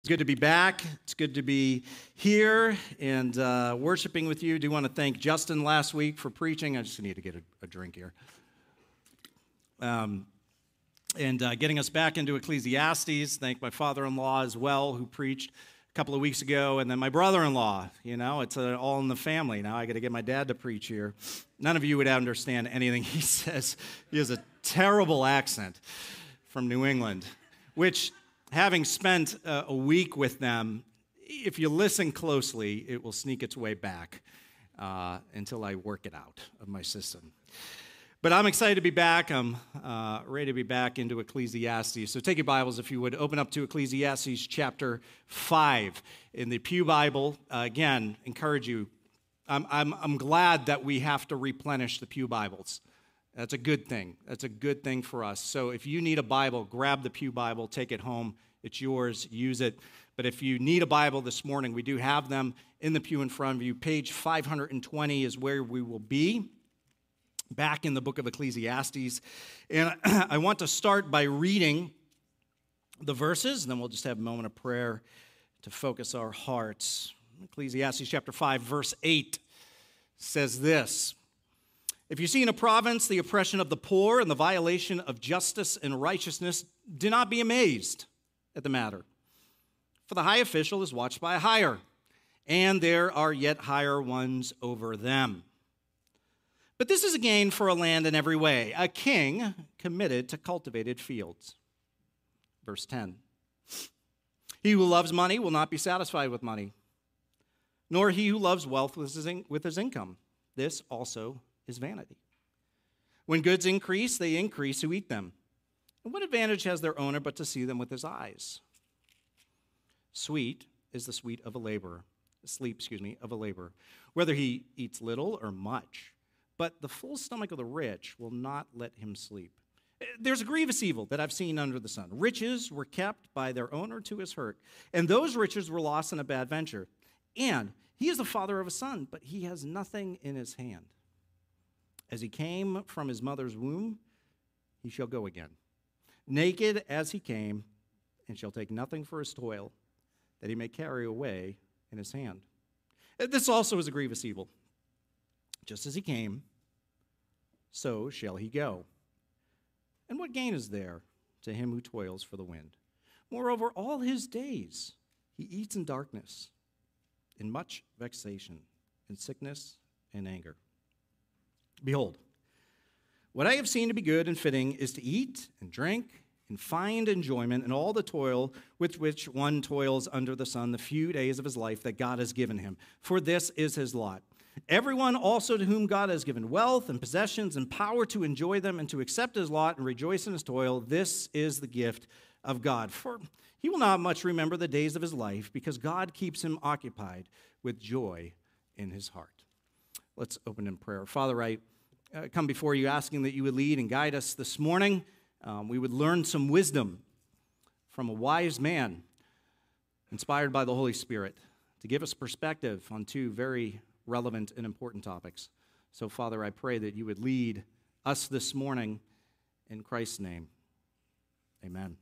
It's good to be back. It's good to be here and worshiping with you. I do want to thank Justin last week for preaching. I just need to get a drink here. And getting us back into Ecclesiastes. Thank my father-in-law as well, who preached a couple of weeks ago. And then my brother-in-law. You know, it's all in the family. Now I got to get my dad to preach here. None of you would understand anything he says. He has a terrible accent from New England, which, having spent a week with them, if you listen closely, it will sneak its way back until I work it out of my system. But I'm excited to be back. I'm ready to be back into Ecclesiastes. So take your Bibles, if you would. Open up to Ecclesiastes chapter 5 in the Pew Bible. Again, encourage you. I'm glad that we have to replenish the Pew Bibles. That's a good thing. That's a good thing for us. So if you need a Bible, grab the Pew Bible, take it home. It's yours. Use it. But if you need a Bible this morning, we do have them in the pew in front of you. Page 520 is where we will be, back in the book of Ecclesiastes. And I want to start by reading the verses, and then we'll just have a moment of prayer to focus our hearts. Ecclesiastes chapter 5, verse 8 says this: "If you see in a province the oppression of the poor and the violation of justice and righteousness, do not be amazed at the matter. For the high official is watched by a higher, and there are yet higher ones over them. But this is a gain for a land in every way, a king committed to cultivated fields." Verse 10, "He who loves money will not be satisfied with money, nor he who loves wealth with his income. This also is vanity. When goods increase, they increase who eat them. And what advantage has their owner but to see them with his eyes? Sweet is the sleep of a laborer, whether he eats little or much. But the full stomach of the rich will not let him sleep. There's a grievous evil that I've seen under the sun. Riches were kept by their owner to his hurt, and those riches were lost in a bad venture. And he is the father of a son, but he has nothing in his hand. As he came from his mother's womb, he shall go again. Naked as he came, and shall take nothing for his toil, that he may carry away in his hand. This also is a grievous evil. Just as he came, so shall he go. And what gain is there to him who toils for the wind? Moreover, all his days he eats in darkness, in much vexation, in sickness and anger. Behold, what I have seen to be good and fitting is to eat and drink and find enjoyment in all the toil with which one toils under the sun the few days of his life that God has given him. For this is his lot. Everyone also to whom God has given wealth and possessions and power to enjoy them and to accept his lot and rejoice in his toil, this is the gift of God. For he will not much remember the days of his life, because God keeps him occupied with joy in his heart." Let's open in prayer. Father, I come before you asking that you would lead and guide us this morning. We would learn some wisdom from a wise man inspired by the Holy Spirit to give us perspective on two very relevant and important topics. So, Father, I pray that you would lead us this morning in Christ's name. Amen.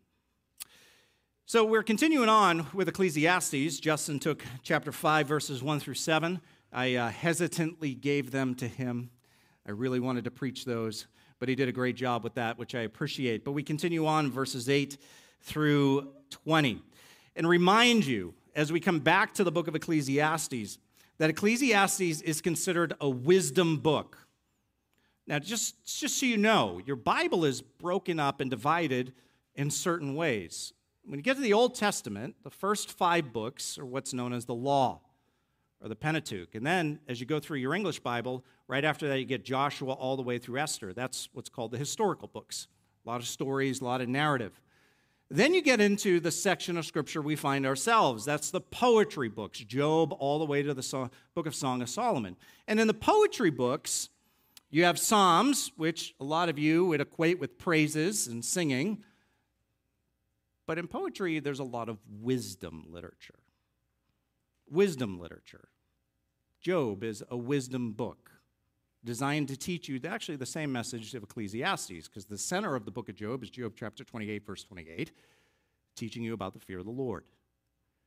So we're continuing on with Ecclesiastes. Justin took chapter 5, verses 1 through 7. I hesitantly gave them to him. I really wanted to preach those, but he did a great job with that, which I appreciate. But we continue on verses 8 through 20. And remind you, as we come back to the book of Ecclesiastes, that Ecclesiastes is considered a wisdom book. Now, just so you know, your Bible is broken up and divided in certain ways. When you get to the Old Testament, the first 5 books are what's known as the Law, or the Pentateuch. And then, as you go through your English Bible, right after that you get Joshua all the way through Esther. That's what's called the historical books. A lot of stories, a lot of narrative. Then you get into the section of Scripture we find ourselves. That's the poetry books, Job all the way to the book of Song of Solomon. And in the poetry books, you have Psalms, which a lot of you would equate with praises and singing. But in poetry, there's a lot of wisdom literature. Wisdom literature. Job is a wisdom book designed to teach you actually the same message of Ecclesiastes, because the center of the book of Job is Job chapter 28, verse 28, teaching you about the fear of the Lord.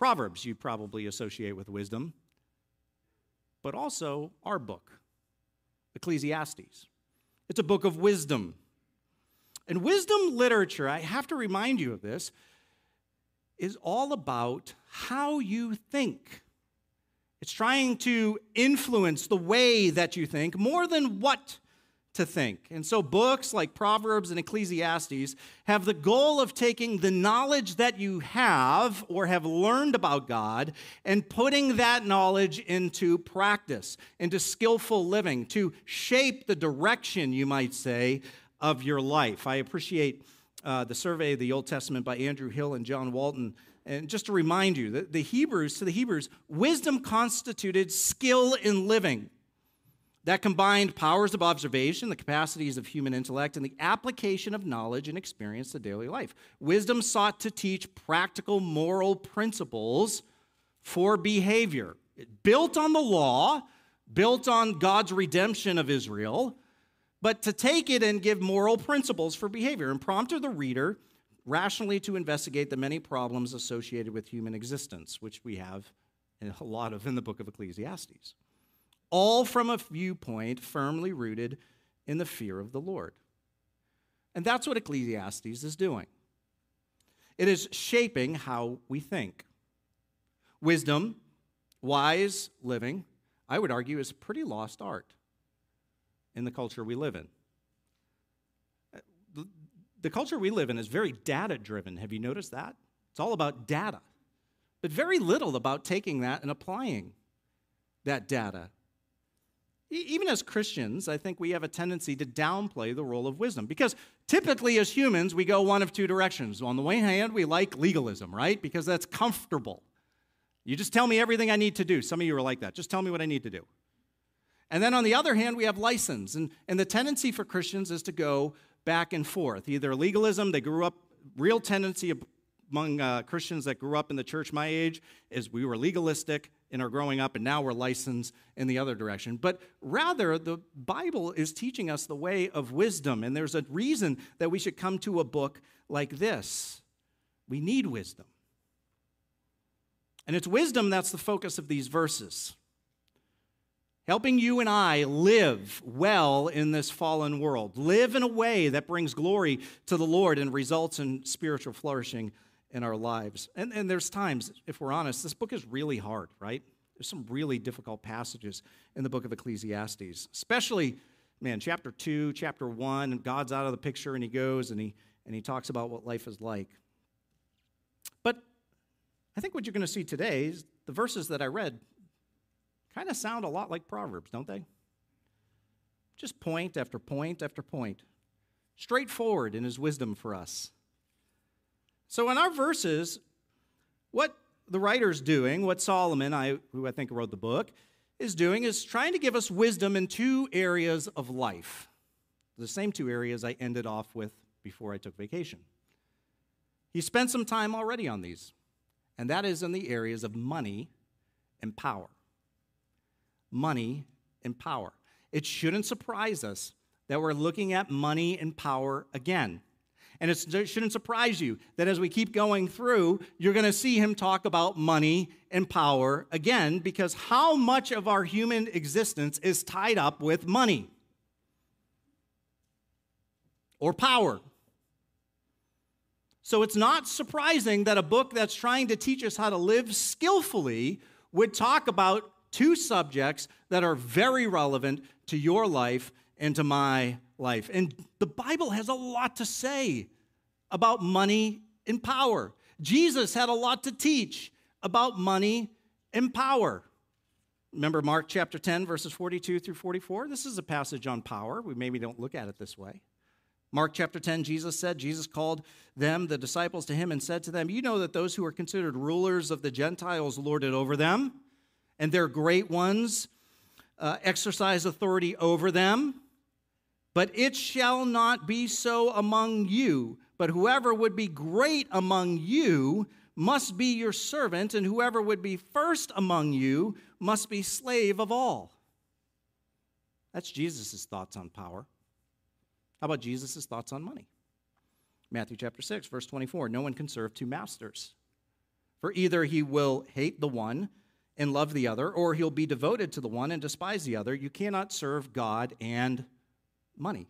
Proverbs you probably associate with wisdom, but also our book, Ecclesiastes. It's a book of wisdom. And wisdom literature, I have to remind you of this, is all about how you think. It's trying to influence the way that you think more than what to think. And so books like Proverbs and Ecclesiastes have the goal of taking the knowledge that you have or have learned about God and putting that knowledge into practice, into skillful living, to shape the direction, you might say, of your life. I appreciate the survey of the Old Testament by Andrew Hill and John Walton. And just to remind you, that the Hebrews, wisdom constituted skill in living that combined powers of observation, the capacities of human intellect, and the application of knowledge and experience to daily life. Wisdom sought to teach practical moral principles for behavior. Built on the law, built on God's redemption of Israel, but to take it and give moral principles for behavior and prompt the reader rationally to investigate the many problems associated with human existence, which we have a lot of in the book of Ecclesiastes. All from a viewpoint firmly rooted in the fear of the Lord. And that's what Ecclesiastes is doing. It is shaping how we think. Wisdom, wise living, I would argue, is a pretty lost art in the culture we live in. The culture we live in is very data-driven. Have you noticed that? It's all about data, but very little about taking that and applying that data. Even as Christians, I think we have a tendency to downplay the role of wisdom because typically as humans, we go one of two directions. On the one hand, we like legalism, right? Because that's comfortable. You just tell me everything I need to do. Some of you are like that. Just tell me what I need to do. And then on the other hand, we have license. And the tendency for Christians is to go back and forth. Either legalism, real tendency among Christians that grew up in the church my age is we were legalistic in our growing up, and now we're licensed in the other direction. But rather, the Bible is teaching us the way of wisdom, and there's a reason that we should come to a book like this. We need wisdom. And it's wisdom that's the focus of these verses. Helping you and I live well in this fallen world. Live in a way that brings glory to the Lord and results in spiritual flourishing in our lives. And there's times, if we're honest, this book is really hard, right? There's some really difficult passages in the book of Ecclesiastes, especially, chapter 2, chapter 1, and God's out of the picture, and he goes and he talks about what life is like. But I think what you're going to see today is the verses that I read kind of sound a lot like Proverbs, don't they? Just point after point after point. Straightforward in his wisdom for us. So in our verses, what the writer's doing, what Solomon, who I think wrote the book, is doing is trying to give us wisdom in two areas of life. The same two areas I ended off with before I took vacation. He spent some time already on these, and that is in the areas of money and power. Money and power. It shouldn't surprise us that we're looking at money and power again. And it shouldn't surprise you that as we keep going through, you're going to see him talk about money and power again, because how much of our human existence is tied up with money or power? So it's not surprising that a book that's trying to teach us how to live skillfully would talk about two subjects that are very relevant to your life and to my life. And the Bible has a lot to say about money and power. Jesus had a lot to teach about money and power. Remember Mark chapter 10, verses 42 through 44? This is a passage on power. We maybe don't look at it this way. Mark chapter 10, Jesus called them, the disciples, to him and said to them, "You know that those who are considered rulers of the Gentiles lord it over them, and their great ones exercise authority over them. But it shall not be so among you. But whoever would be great among you must be your servant, and whoever would be first among you must be slave of all." That's Jesus' thoughts on power. How about Jesus' thoughts on money? Matthew chapter 6, verse 24, "No one can serve two masters. For either he will hate the one and love the other, or he'll be devoted to the one and despise the other. You cannot serve God and money.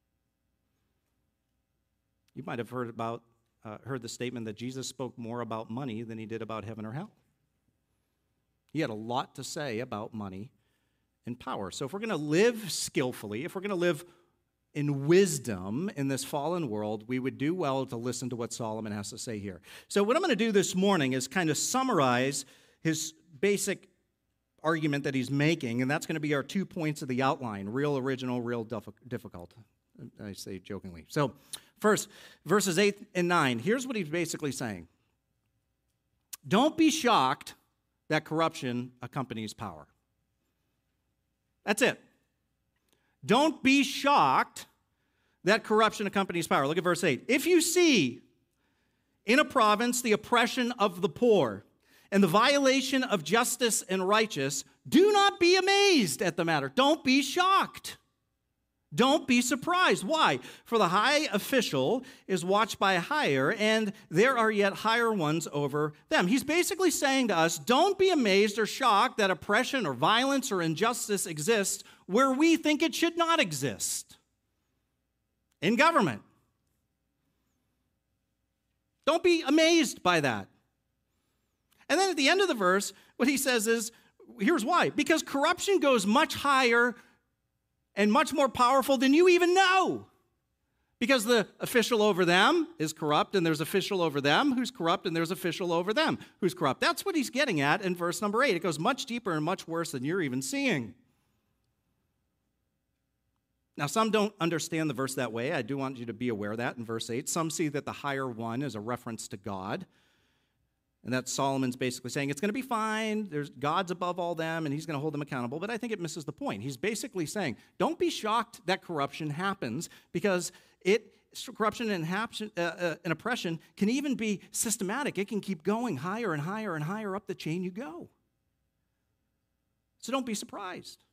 You might have heard the statement that Jesus spoke more about money than he did about heaven or hell. He had a lot to say about money and power. So if we're going to live skillfully, if we're going to live in wisdom in this fallen world, we would do well to listen to what Solomon has to say here. So what I'm going to do this morning is kind of summarize his basic argument that he's making, and that's going to be our 2 points of the outline: real original, real difficult. I say jokingly. So first, verses 8 and 9, here's what he's basically saying. Don't be shocked that corruption accompanies power. That's it. Don't be shocked that corruption accompanies power. Look at verse 8. If you see in a province the oppression of the poor and the violation of justice and righteous, do not be amazed at the matter. Don't be shocked. Don't be surprised. Why? For the high official is watched by a higher, and there are yet higher ones over them. He's basically saying to us, don't be amazed or shocked that oppression or violence or injustice exists where we think it should not exist. In government. Don't be amazed by that. And then at the end of the verse, what he says is, here's why. Because corruption goes much higher and much more powerful than you even know. Because the official over them is corrupt, and there's official over them who's corrupt, and there's official over them who's corrupt. That's what he's getting at in verse number 8. It goes much deeper and much worse than you're even seeing. Now, some don't understand the verse that way. I do want you to be aware of that in verse 8. Some see that the higher one is a reference to God. And that Solomon's basically saying it's going to be fine. There's God's above all them, and he's going to hold them accountable. But I think it misses the point. He's basically saying, don't be shocked that corruption happens, because corruption and oppression can even be systematic. It can keep going higher and higher and higher up the chain you go. So don't be surprised.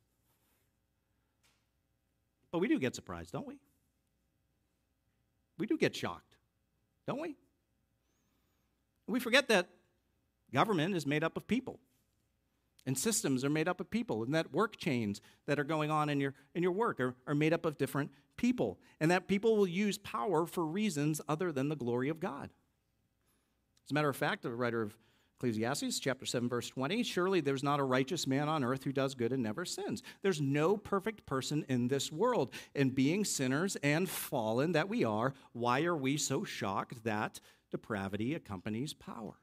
But we do get surprised, don't we? We do get shocked, don't we? We forget that government is made up of people, and systems are made up of people, and that work chains that are going on in your work are made up of different people, and that people will use power for reasons other than the glory of God. As a matter of fact, the writer of Ecclesiastes, chapter 7, verse 20, surely there's not a righteous man on earth who does good and never sins. There's no perfect person in this world, and being sinners and fallen that we are, why are we so shocked that depravity accompanies power?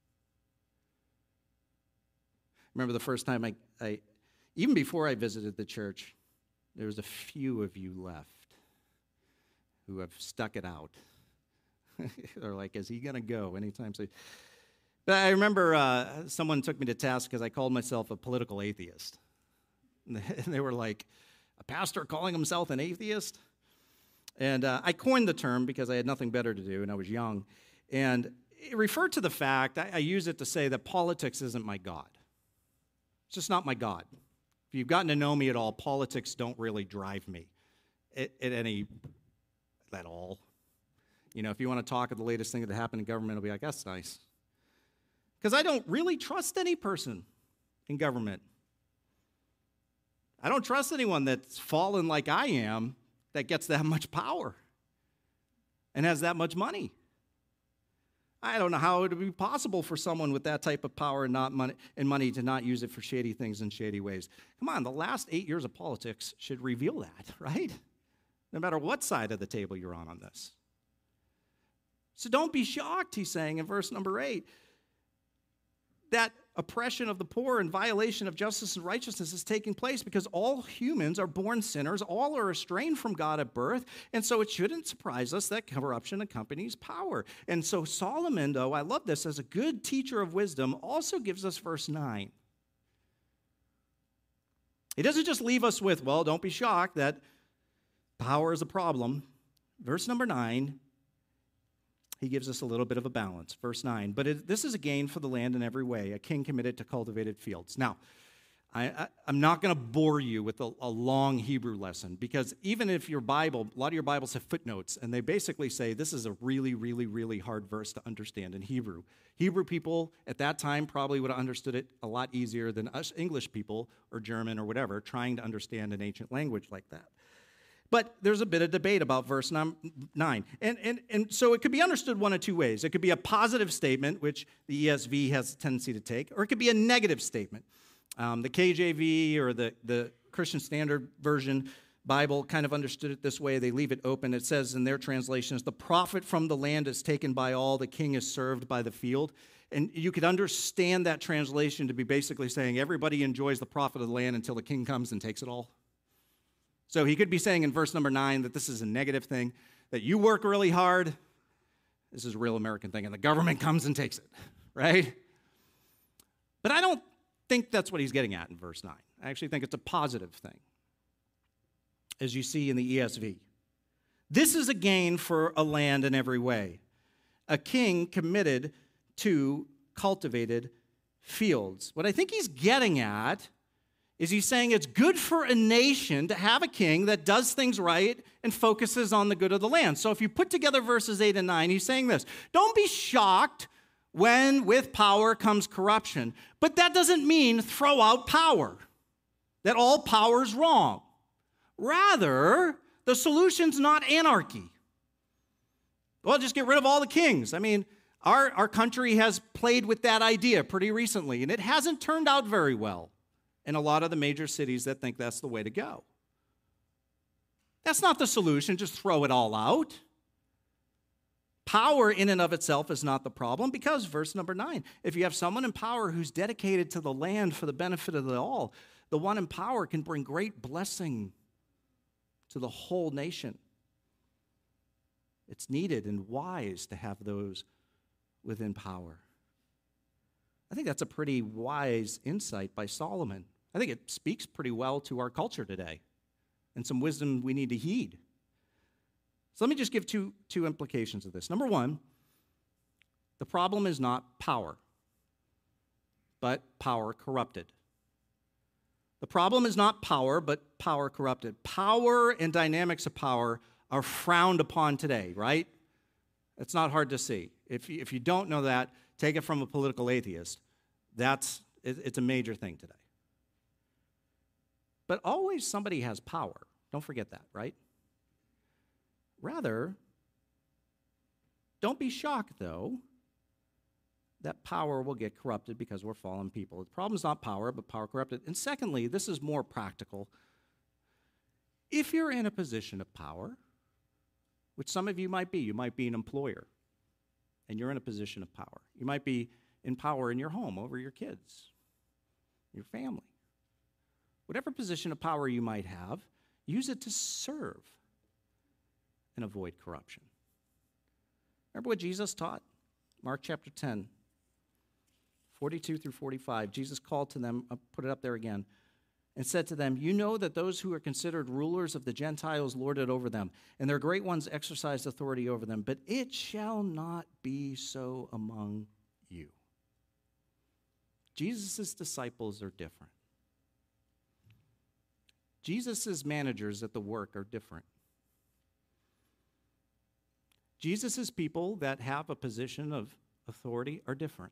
Remember the first time I even before I visited the church, there was a few of you left who have stuck it out. They're like, is he going to go anytime soon? But I remember someone took me to task because I called myself a political atheist. And they were like, a pastor calling himself an atheist? And I coined the term because I had nothing better to do and I was young. And it referred to the fact, I use it to say that politics isn't my God. It's just not my God. If you've gotten to know me at all, politics don't really drive me at all. You know, if you want to talk of the latest thing that happened in government, I'll be like, that's nice. Because I don't really trust any person in government. I don't trust anyone that's fallen like I am that gets that much power and has that much money. I don't know how it would be possible for someone with that type of power and money to not use it for shady things in shady ways. Come on, the last 8 years of politics should reveal that, right? No matter what side of the table you're on this. So don't be shocked, he's saying in verse number 8, that oppression of the poor and violation of justice and righteousness is taking place because all humans are born sinners, all are estranged from God at birth, and so it shouldn't surprise us that corruption accompanies power. And so Solomon, though, I love this, as a good teacher of wisdom, also gives us verse 9. He doesn't just leave us with, well, don't be shocked that power is a problem. Verse number 9, he gives us a little bit of a balance. Verse 9, but this is a gain for the land in every way, a king committed to cultivated fields. Now, I'm not going to bore you with a long Hebrew lesson, because even if your Bible, a lot of your Bibles have footnotes, and they basically say this is a really, really, really hard verse to understand in Hebrew. Hebrew people at that time probably would have understood it a lot easier than us English people or German or whatever trying to understand an ancient language like that. But there's a bit of debate about verse 9. And so it could be understood one of two ways. It could be a positive statement, which the ESV has a tendency to take, or it could be a negative statement. The KJV or the Christian Standard Version Bible kind of understood it this way. They leave it open. It says in their translations, the profit from the land is taken by all, the king is served by the field. And you could understand that translation to be basically saying everybody enjoys the profit of the land until the king comes and takes it all. So he could be saying in verse number 9 that this is a negative thing, that you work really hard. This is a real American thing, and the government comes and takes it, right? But I don't think that's what he's getting at in verse 9. I actually think it's a positive thing, as you see in the ESV. This is a gain for a land in every way. A king committed to cultivated fields. What I think he's getting at is he's saying it's good for a nation to have a king that does things right and focuses on the good of the land. So if you put together verses 8 and 9, he's saying this: don't be shocked when with power comes corruption, but that doesn't mean throw out power, that all power is wrong. Rather, the solution's not anarchy. Well, just get rid of all the kings. I mean, our country has played with that idea pretty recently, and it hasn't turned out very well in a lot of the major cities that think that's the way to go. That's not the solution, just throw it all out. Power in and of itself is not the problem, because verse number 9, if you have someone in power who's dedicated to the land for the benefit of the all, the one in power can bring great blessing to the whole nation. It's needed and wise to have those within power. I think that's a pretty wise insight by Solomon. I think it speaks pretty well to our culture today, and some wisdom we need to heed. So let me just give two implications of this. Number one, the problem is not power, but power corrupted. The problem is not power, but power corrupted. Power and dynamics of power are frowned upon today, right? It's not hard to see. If you don't know that, take it from a political atheist. It's a major thing today. But always somebody has power. Don't forget that, right? Rather, don't be shocked, though, that power will get corrupted because we're fallen people. The problem is not power, but power corrupted. And secondly, this is more practical. If you're in a position of power, which some of you might be an employer, and you're in a position of power. You might be in power in your home over your kids, your family. Whatever position of power you might have, use it to serve and avoid corruption. Remember what Jesus taught? Mark chapter 10, 42 through 45. Jesus called to them, I'll put it up there again, and said to them, you know that those who are considered rulers of the Gentiles lord it over them, and their great ones exercise authority over them, but it shall not be so among you. Jesus' disciples are different. Jesus' managers at the work are different. Jesus' people that have a position of authority are different.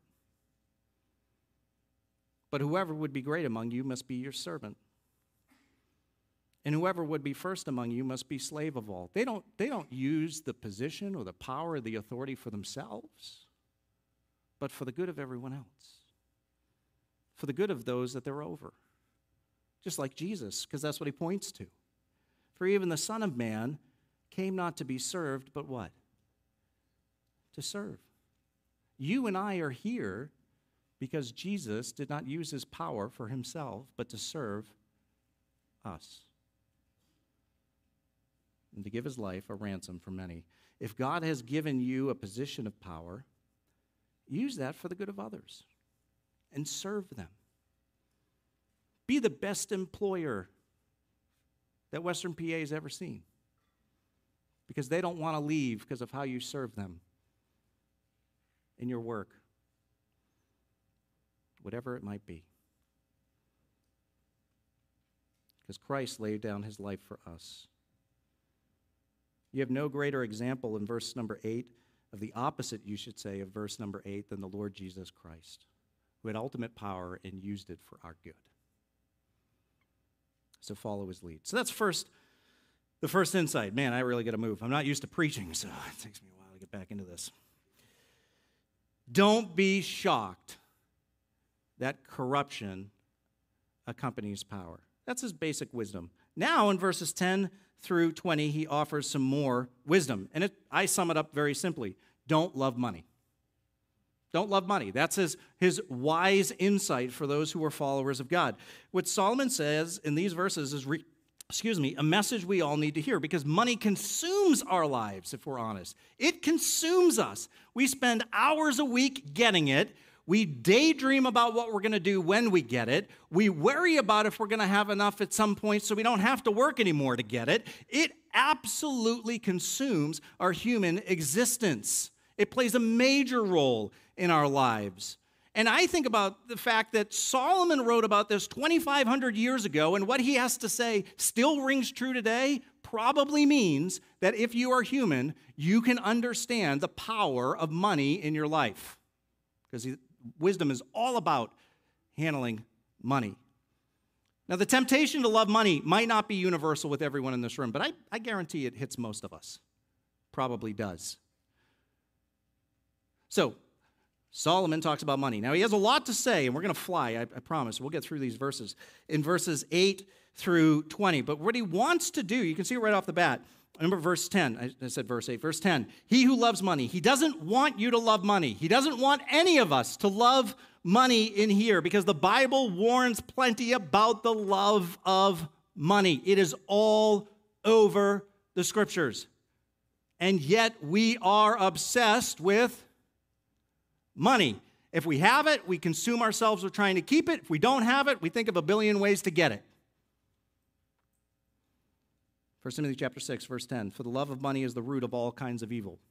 But whoever would be great among you must be your servant. And whoever would be first among you must be slave of all. They don't use the position or the power or the authority for themselves, but for the good of everyone else, for the good of those that they're over. Just like Jesus, because that's what he points to. For even the Son of Man came not to be served, but what? To serve. You and I are here because Jesus did not use his power for himself, but to serve us and to give his life a ransom for many. If God has given you a position of power, use that for the good of others and serve them. Be the best employer that Western PA has ever seen, because they don't want to leave because of how you serve them in your work, whatever it might be. because Christ laid down his life for us. You have no greater example in verse number 8 of the opposite, you should say, of verse number 8 than the Lord Jesus Christ, who had ultimate power and used it for our good. So follow his lead. So that's the first insight. Man, I really got to move. I'm not used to preaching, so it takes me a while to get back into this. Don't be shocked that corruption accompanies power. That's his basic wisdom. Now in verses 10 through 20, he offers some more wisdom. And I sum it up very simply. Don't love money. Don't love money. That's his wise insight for those who are followers of God. What Solomon says in these verses is, a message we all need to hear, because money consumes our lives, if we're honest. It consumes us. We spend hours a week getting it. We daydream about what we're going to do when we get it. We worry about if we're going to have enough at some point so we don't have to work anymore to get it. It absolutely consumes our human existence. It plays a major role in our lives. And I think about the fact that Solomon wrote about this 2,500 years ago, and what he has to say still rings true today, probably means that if you are human, you can understand the power of money in your life. Because wisdom is all about handling money. Now, the temptation to love money might not be universal with everyone in this room, but I guarantee it hits most of us. Probably does. So, Solomon talks about money. Now, he has a lot to say, and we're going to fly, I promise. We'll get through these verses in verses 8 through 20. But what he wants to do, you can see it right off the bat. Remember verse 10. I said verse 8. Verse 10. He who loves money. He doesn't want you to love money. He doesn't want any of us to love money in here, because the Bible warns plenty about the love of money. It is all over the Scriptures. And yet we are obsessed with money. If we have it, we consume ourselves with trying to keep it. If we don't have it, we think of a billion ways to get it. 1 Timothy chapter 6, verse 10, for the love of money is the root of all kinds of evil.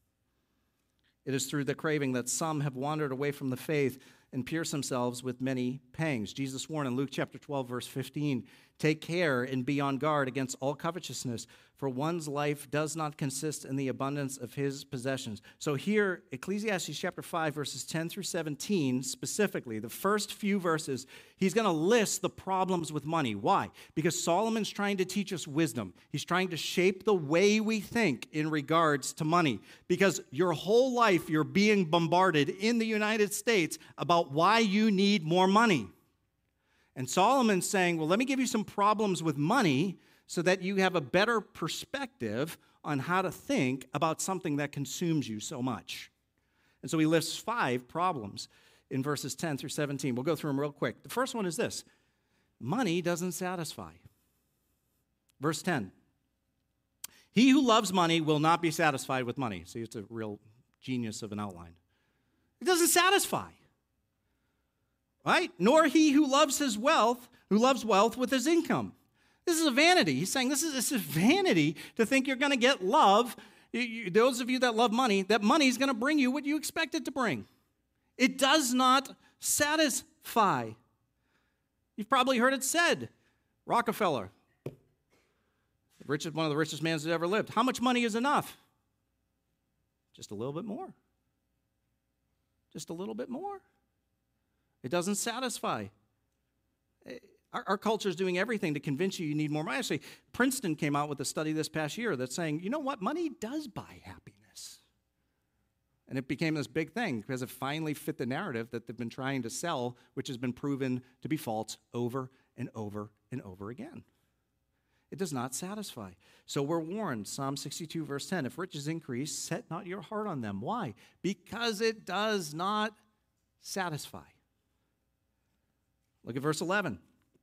It is through the craving that some have wandered away from the faith and pierced themselves with many pangs. Jesus warned in Luke chapter 12, verse 15, take care and be on guard against all covetousness, for one's life does not consist in the abundance of his possessions. So here, Ecclesiastes chapter 5, verses 10 through 17, specifically, the first few verses, he's going to list the problems with money. Why? Because Solomon's trying to teach us wisdom. He's trying to shape the way we think in regards to money. Because your whole life, you're being bombarded in the United States about why you need more money. And Solomon's saying, well, let me give you some problems with money so that you have a better perspective on how to think about something that consumes you so much. And so he lists 5 problems in verses 10 through 17. We'll go through them real quick. The first one is this: money doesn't satisfy. Verse 10, he who loves money will not be satisfied with money. See, it's a real genius of an outline. It doesn't satisfy. Right? Nor he who loves wealth with his income. This is a vanity. He's saying this is a vanity to think you're going to get love. Those of you that love money, that money is going to bring you what you expect it to bring. It does not satisfy. You've probably heard it said. Rockefeller, one of the richest men that ever lived. How much money is enough? Just a little bit more. Just a little bit more. It doesn't satisfy. Our culture is doing everything to convince you need more money. Actually, Princeton came out with a study this past year that's saying, you know what, money does buy happiness. And it became this big thing because it finally fit the narrative that they've been trying to sell, which has been proven to be false over and over and over again. It does not satisfy. So we're warned, Psalm 62, verse 10, if riches increase, set not your heart on them. Why? Because it does not satisfy. Look at verse 11.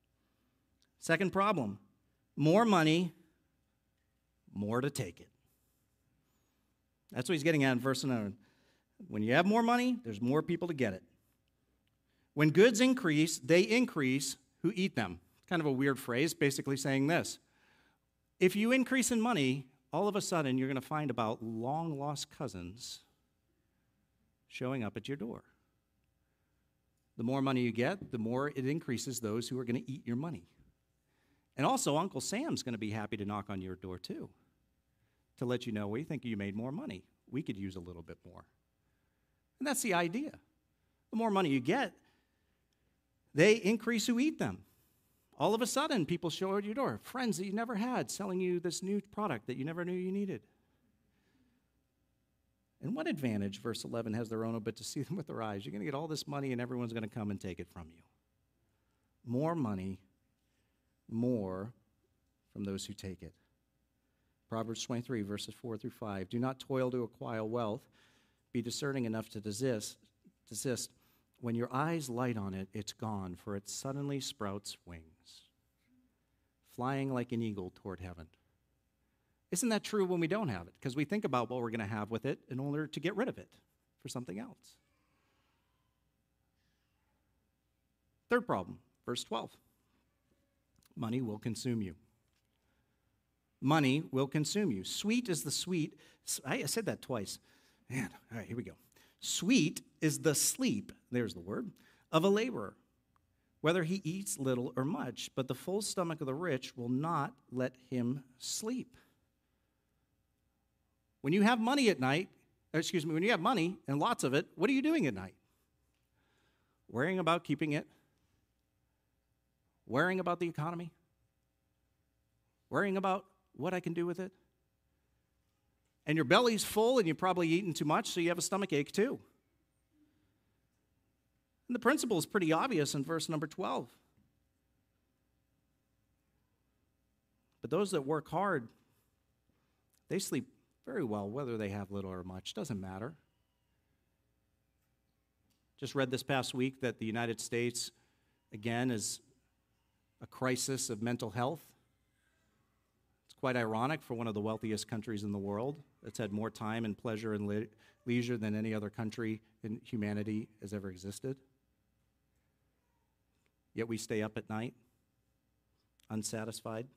Second problem, more money, more to take it. That's what he's getting at in verse 11. When you have more money, there's more people to get it. When goods increase, they increase who eat them. It's kind of a weird phrase, basically saying this. If you increase in money, all of a sudden you're going to find about long-lost cousins showing up at your door. The more money you get, the more it increases those who are going to eat your money. And also, Uncle Sam's going to be happy to knock on your door too, to let you know, we think you made more money. We could use a little bit more. And that's the idea. The more money you get, they increase who eat them. All of a sudden, people show at your door, friends that you never had, selling you this new product that you never knew you needed. And what advantage, verse 11, has their owner but to see them with their eyes? You're going to get all this money and everyone's going to come and take it from you. More money, more from those who take it. Proverbs 23, verses 4 through 5. Do not toil to acquire wealth. Be discerning enough to desist. When your eyes light on it, it's gone, for it suddenly sprouts wings, flying like an eagle toward heaven. Isn't that true when we don't have it? Because we think about what we're going to have with it in order to get rid of it for something else. Third problem, verse 12. Money will consume you. Money will consume you. Sweet is the sweet. I said that twice. Man, all right, here we go. Sweet is the sleep, there's the word, of a laborer, whether he eats little or much, but the full stomach of the rich will not let him sleep. When you have money at night, when you have money and lots of it, what are you doing at night? Worrying about keeping it? Worrying about the economy? Worrying about what I can do with it? And your belly's full and you've probably eaten too much, so you have a stomach ache too. And the principle is pretty obvious in verse number 12. But those that work hard, they sleep very well, whether they have little or much. Doesn't matter. Just read this past week that the United States, again, is a crisis of mental health. It's quite ironic for one of the wealthiest countries in the world that's had more time and pleasure and leisure than any other country in humanity has ever existed. Yet we stay up at night, unsatisfied.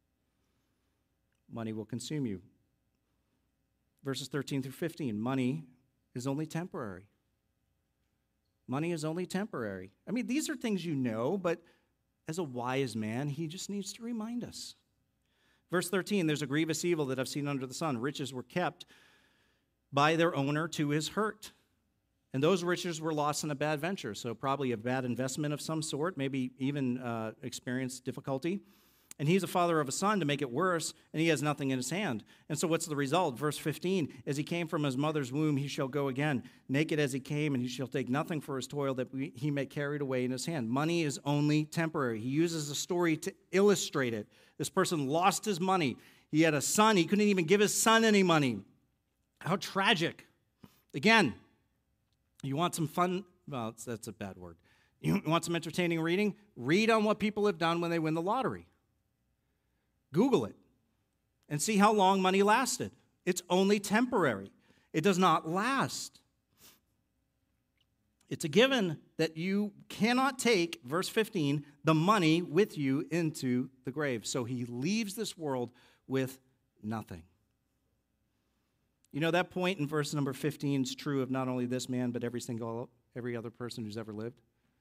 Money will consume you. Verses 13 through 15, money is only temporary. Money is only temporary. I mean, these are things you know, but as a wise man, he just needs to remind us. Verse 13, there's a grievous evil that I've seen under the sun. Riches were kept by their owner to his hurt. And those riches were lost in a bad venture, so probably a bad investment of some sort, maybe even experienced difficulty. And he's a father of a son to make it worse, and he has nothing in his hand. And so what's the result? Verse 15, as he came from his mother's womb, he shall go again, naked as he came, and he shall take nothing for his toil that he may carry it away in his hand. Money is only temporary. He uses a story to illustrate it. This person lost his money. He had a son. He couldn't even give his son any money. How tragic. Again, you want some fun? Well, that's a bad word. You want some entertaining reading? Read on what people have done when they win the lottery. Google it and see how long money lasted. It's only temporary. It does not last. It's a given that you cannot take, verse 15, the money with you into the grave. So he leaves this world with nothing. You know, that point in verse number 15 is true of not only this man, but every other person who's ever lived.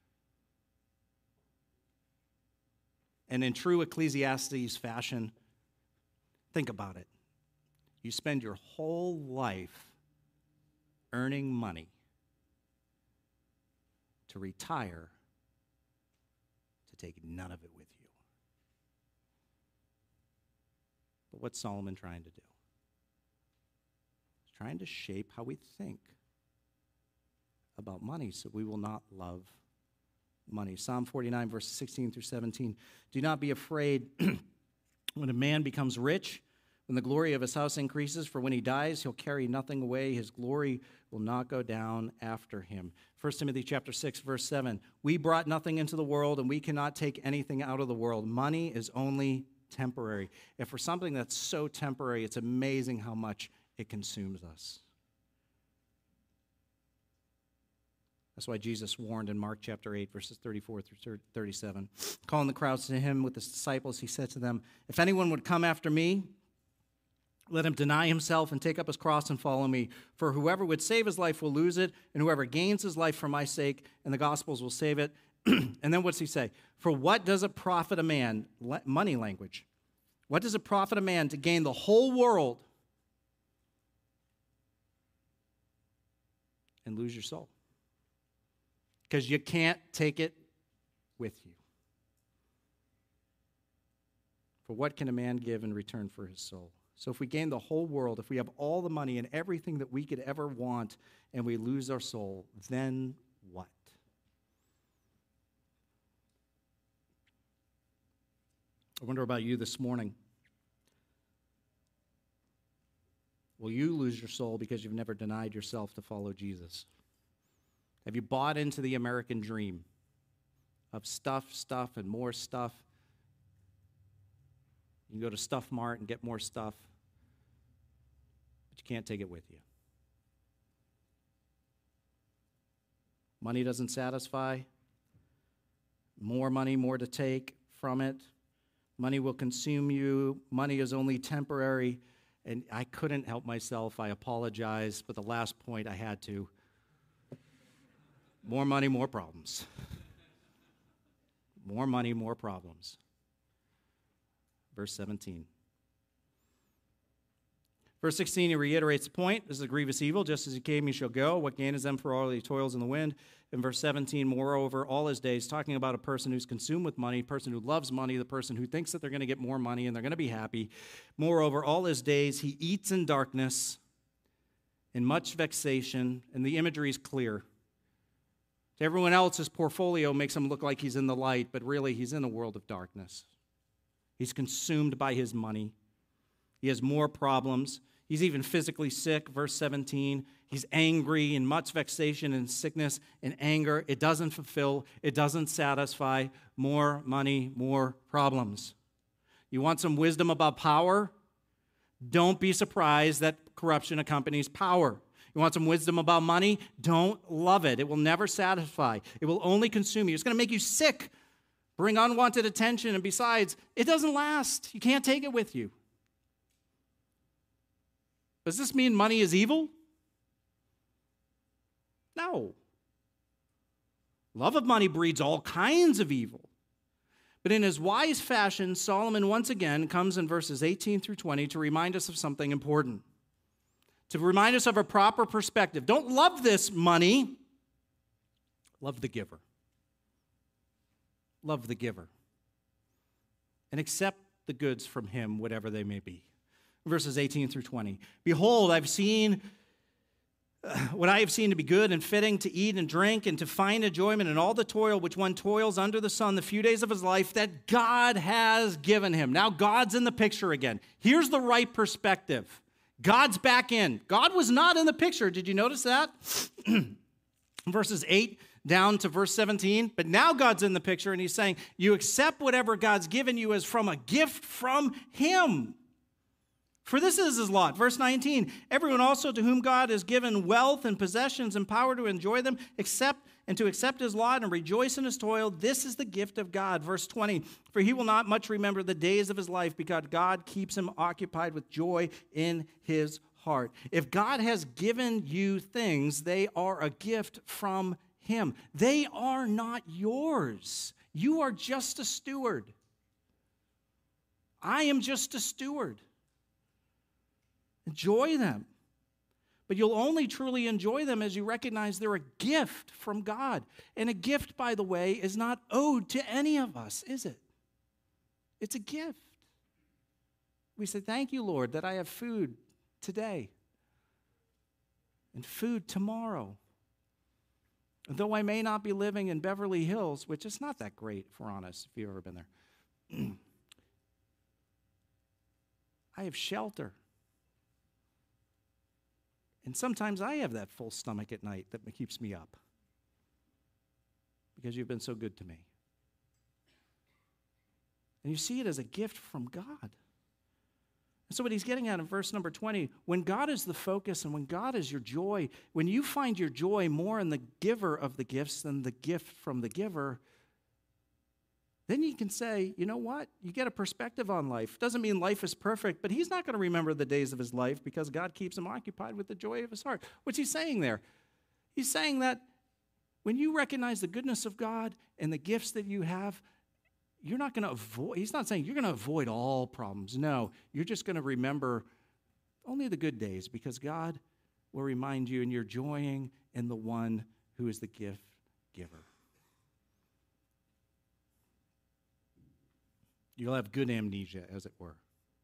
And in true Ecclesiastes fashion, think about it. You spend your whole life earning money to retire, to take none of it with you. But what's Solomon trying to do? He's trying to shape how we think about money so we will not love money. Psalm 49, verses 16 through 17. Do not be afraid when a man becomes rich, when the glory of his house increases, for when he dies, he'll carry nothing away. His glory will not go down after him. 1 Timothy chapter 6, verse 7. We brought nothing into the world, and we cannot take anything out of the world. Money is only temporary. And for something that's so temporary, it's amazing how much it consumes us. That's why Jesus warned in Mark chapter 8, verses 34 through 37. Calling the crowds to him with his disciples, he said to them, if anyone would come after me, let him deny himself and take up his cross and follow me. For whoever would save his life will lose it, and whoever gains his life for my sake and the gospel's will save it. And then what's he say? For what does it profit a man, money language, what does it profit a man to gain the whole world and lose your soul? Because you can't take it with you. For what can a man give in return for his soul? So if we gain the whole world, if we have all the money and everything that we could ever want, and we lose our soul, then what? I wonder about you this morning. Will you lose your soul because you've never denied yourself to follow Jesus? Have you bought into the American dream of stuff, and more stuff? You can go to Stuff Mart and get more stuff, but you can't take it with you. Money doesn't satisfy. More money, more to take from it. Money will consume you. Money is only temporary. And I couldn't help myself. I apologize, but the last point I had to. More money, more problems. More money, more problems. Verse 17. Verse 16, he reiterates the point. This is a grievous evil. Just as he came, he shall go. What gain is them for all he toils in the wind? In verse 17, moreover, all his days, talking about a person who's consumed with money, a person who loves money, the person who thinks that they're going to get more money and they're going to be happy. Moreover, all his days, he eats in darkness, in much vexation, and the imagery is clear. To everyone else, his portfolio makes him look like he's in the light, but really he's in a world of darkness. He's consumed by his money. He has more problems. He's even physically sick, verse 17. He's angry in much vexation and sickness and anger. It doesn't fulfill. It doesn't satisfy. More money, more problems. You want some wisdom about power? Don't be surprised that corruption accompanies power. You want some wisdom about money? Don't love it. It will never satisfy. It will only consume you. It's going to make you sick, bring unwanted attention, and besides, it doesn't last. You can't take it with you. Does this mean money is evil? No. Love of money breeds all kinds of evil. But in his wise fashion, Solomon once again comes in verses 18 through 20 to remind us of something important. To remind us of a proper perspective. Don't love this money. Love the giver. Love the giver. And accept the goods from him, whatever they may be. Verses 18 through 20. Behold, I've seen what I have seen to be good and fitting to eat and drink and to find enjoyment in all the toil which one toils under the sun the few days of his life that God has given him. Now God's in the picture again. Here's the right perspective. God's back in. God was not in the picture. Did you notice that? Verses 8 down to verse 17. But now God's in the picture and he's saying, you accept whatever God's given you as from a gift from him. For this is his lot. Verse 19, everyone also to whom God has given wealth and possessions and power to enjoy them, accept his lot and rejoice in his toil. This is the gift of God. Verse 20, for he will not much remember the days of his life because God keeps him occupied with joy in his heart. If God has given you things, they are a gift from him. They are not yours. You are just a steward. I am just a steward. Enjoy them. But you'll only truly enjoy them as you recognize they're a gift from God. And a gift, by the way, is not owed to any of us, is it? It's a gift. We say, thank you, Lord, that I have food today and food tomorrow. And though I may not be living in Beverly Hills, which is not that great, if we're honest, if you've ever been there, I have shelter. And sometimes I have that full stomach at night that keeps me up because you've been so good to me. And you see it as a gift from God. And so what he's getting at in verse number 20, when God is the focus and when God is your joy, when you find your joy more in the giver of the gifts than the gift from the giver, then you can say, you know what? You get a perspective on life. Doesn't mean life is perfect, but he's not going to remember the days of his life because God keeps him occupied with the joy of his heart. What's he saying there? He's saying that When you recognize the goodness of God and the gifts that you have, you're not going to avoid, he's not saying you're going to avoid all problems. No, you're just going to remember only the good days because God will remind you and you're joying in the one who is the gift giver. You'll have good amnesia, as it were.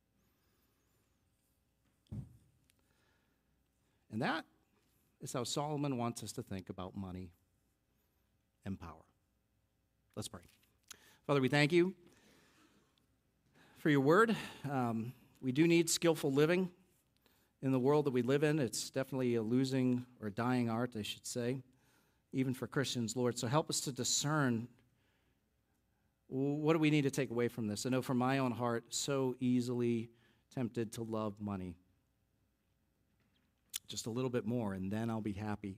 And that is how Solomon wants us to think about money and power. Let's pray. Father, we thank you for your word. We do need skillful living in the world that we live in. It's definitely a losing or dying art, I should say, even for Christians, Lord. So help us to discern what do we need to take away from this. I know from my own heart, so easily tempted to love money. Just a little bit more, and then I'll be happy.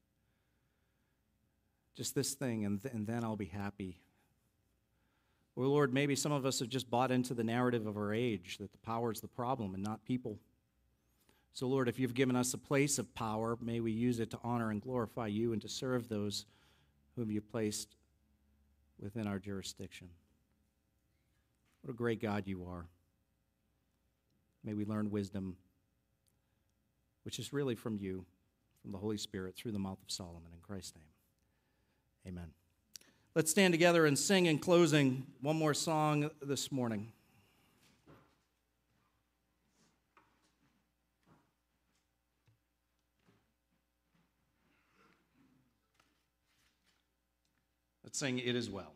Just this thing, and then I'll be happy. Or Lord, maybe some of us have just bought into the narrative of our age that the power is the problem and not people. So Lord, if you've given us a place of power, may we use it to honor and glorify you and to serve those whom you placed within our jurisdiction. What a great God you are. May we learn wisdom, which is really from you, from the Holy Spirit, through the mouth of Solomon. In Christ's name, amen. Let's stand together and sing in closing one more song this morning. Let's sing It Is Well.